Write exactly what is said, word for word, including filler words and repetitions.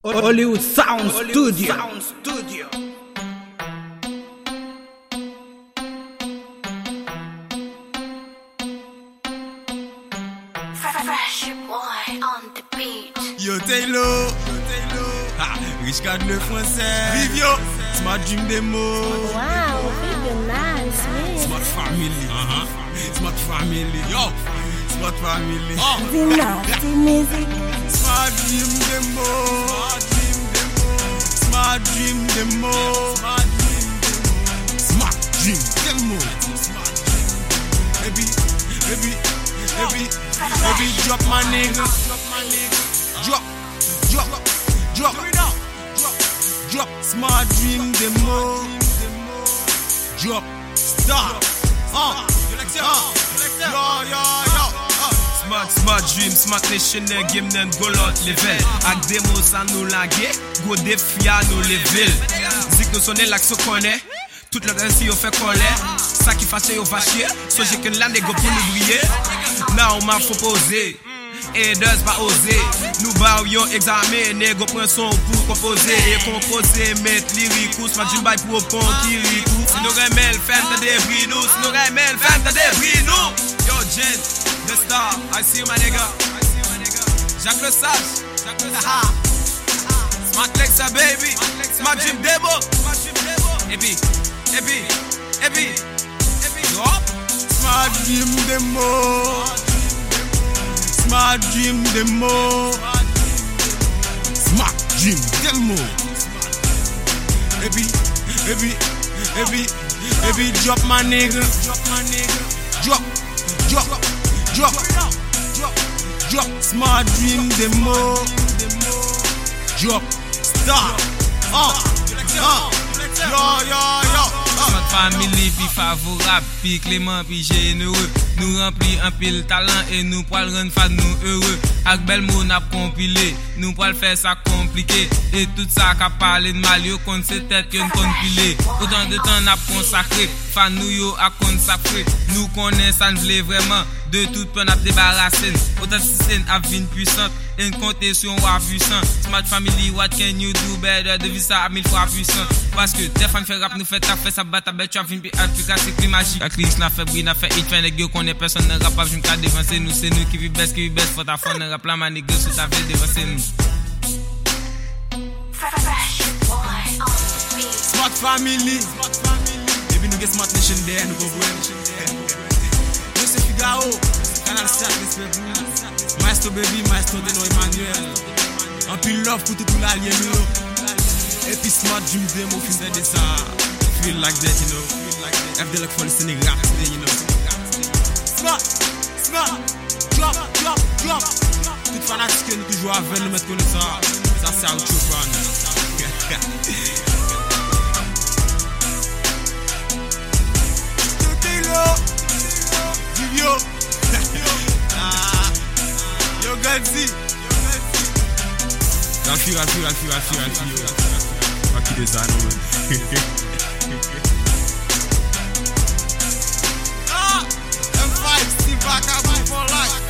Hollywood Sound Studio. Fresh boy on the beat. Yo Taylor, ha, Rich Card le français. Vivio, Smart Dream Demo. Wow, Vivio, nice, man. Smart Family. Uh-huh. Smart Family. Yo, Smart Family. Oh. The nasty music. Smart Dream Demo. Smart Dream Demo. Smart Dream Demo. Smart Dream Demo. Smart Dream Demo. Baby, baby, baby, baby, drop my nigga. Drop, drop, drop, drop, drop. Smart Dream Demo. Drop, start. Uh, uh, yo, yo, yo. Smart, smart dream, smart nation, game nan go lot level. Ak demo sa nou lage, go defi a nou level. Zik nou sonne lak so konne, tout le rensi yo fe kolè. Sa ki fache yo vache, so jeken la nego pou nou brye. Now ma fò pose, haters pa ose. Nou ba ou yon examen, nego pren son pou kompose. E kompose, met lirikou, smart dream bay pou opon kirikou. Si nou remel, fèm ta debri nou. Si nou remel, fèm ta debri nou. Yo, gent. The star, I see you, my nigga. I see you, my nigga. Jacques Le Sage, Jacques Le Sage. Smart Lexa, baby. Smart Dream Demo. Smart Dream Demo. Ebi, ebi, ebi, ebi. Drop. Smart Dream Demo. Smart Dream Demo. Smart Dream Demo. Ebi, ebi, ebi, ebi. Drop my nigga. Drop my nigga. Drop, drop. Drop, drop, drop, Smart Dream Demo. Drop, start. Uh, uh, yo, yo, yo. Smart family pi favorable, pi clément, pi généreux. Nous rempli un pile talent et nous pral rendre fad nous heureux. Ak bel mot n'a compilé, nous pral faire ça compliqué. Et tout ça qu'a parlé de mal yo kon se tête que nous compilé. Autant de temps n'a consacré, fan nous yo a consacré. Nous connaît ça ne vle vraiment. De toute peine à débarrasser. Authenticité à vin puissante. Et compter sur un puissant. Smart family, what can you do better? De vie ça à mille fois puissant. Parce que des fans fait rap, nous fait ta fait ça bat à bête. Tu as vu un plus c'est plus magique. La crise n'a fait bruit, n'a fait hit. Fait les gars qu'on est personne ne rap pas. Je me casse dévancer nous. C'est nous qui vivent best, qui vivent best. Faut ta fond ne rap la manique sous ta ville dévancer nous. Fresh boy on the beat. Smart family. Baby, nous get Smart Nation there. Nous go Nation there. Joseph Figaro, Canal sept, respect vous. Maestro Baby, Maestro Deno Emmanuel. En pile love pour tout l'alien nous. Et puis Smart Dream Demo, film de ça. Feel like that, you know. F D L for listening rap today, you know. Smart, smart, drop, drop, drop. Tout fanatique, nous toujours avec nous mettre comme ça. Ça c'est out your fan. Yo, ah, yo, Gansi. Alfio, Alfio, Alfio, Alfio, Alfio. Pas qui des anneaux. Ah, M five, Steve Bacabou for life.